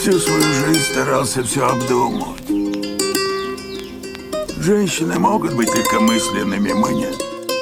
Всю свою жизнь старался все обдумывать. Женщины могут быть легкомысленными, мы нет.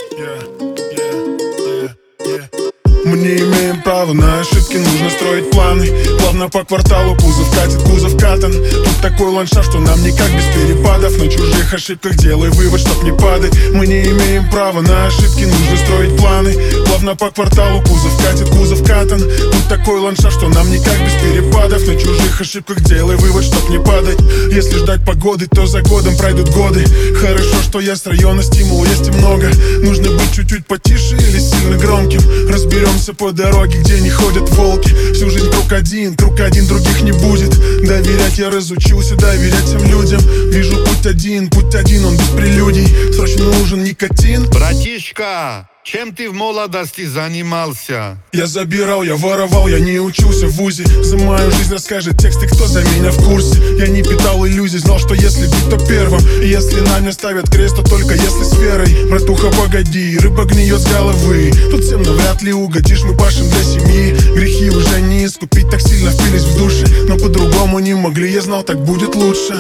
Мы не имеем права на ошибки, нужно строить планы. Плавно по кварталу кузов катит, кузов катан. Тут такой ландшафт, что нам никак без перепадов. На чужих ошибках делай вывод, чтоб не падать. Мы не имеем права на ошибки, нужно строить планы. Плавно по кварталу кузов катит, кузов катан. Тут такой ландшафт, что нам никак без перепадов. На чужих ошибках делай вывод, чтоб не падать. Если ждать погоды, то за годом пройдут годы. Хорошо, что я с района, стимул есть и много. Нужно быть чуть-чуть потише или сильно громким. Разберемся по дороге, где не ходят волки. Всю жизнь круг один, других не будет. Доверять я разучился, доверять всем людям. Вижу путь один, он без прелюдий. Срочно нужен никотин. Братишка, чем ты в молодости занимался? Я забирал, я воровал, я не учился в вузе. За мою жизнь расскажет тексты, кто за меня в курсе. Я не питал иллюзий, знал, что если бить, то первым. И если на мне ставят крест, то только если с верой. Братуха, погоди, рыба гниет с головы. Тут всем навряд ли угодишь, мы пашем для семьи. Грехи уже не искупить, так сильно впились в души. Но по-другому не могли, я знал, так будет лучше.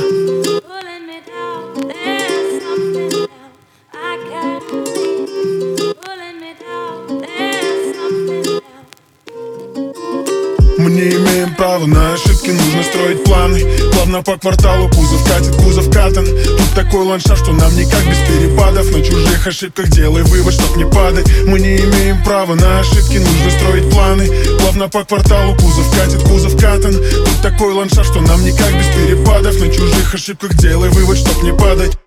Мы не имеем права на ошибки, нужно строить планы. Плавно по кварталу кузов катит, кузов катан. Тут такой ландшафт, что нам никак без перепадов. На чужих ошибках делай вывод, чтоб не падать. Мы не имеем права на ошибки, нужно строить планы. Плавно по кварталу кузов катит, кузов катан. Тут такой ландшафт, что нам никак без перепадов. На чужих ошибках делай вывод, чтоб не падать.